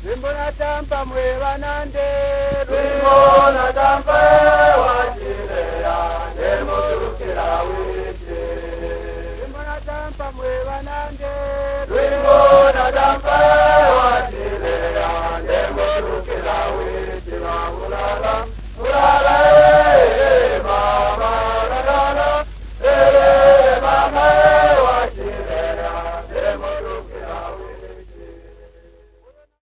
Rimbona tampa mueva nande, Rimbona tampa wajilea, nemutukira wiki. Rimbona tampa mueva nande, Rimbona tampa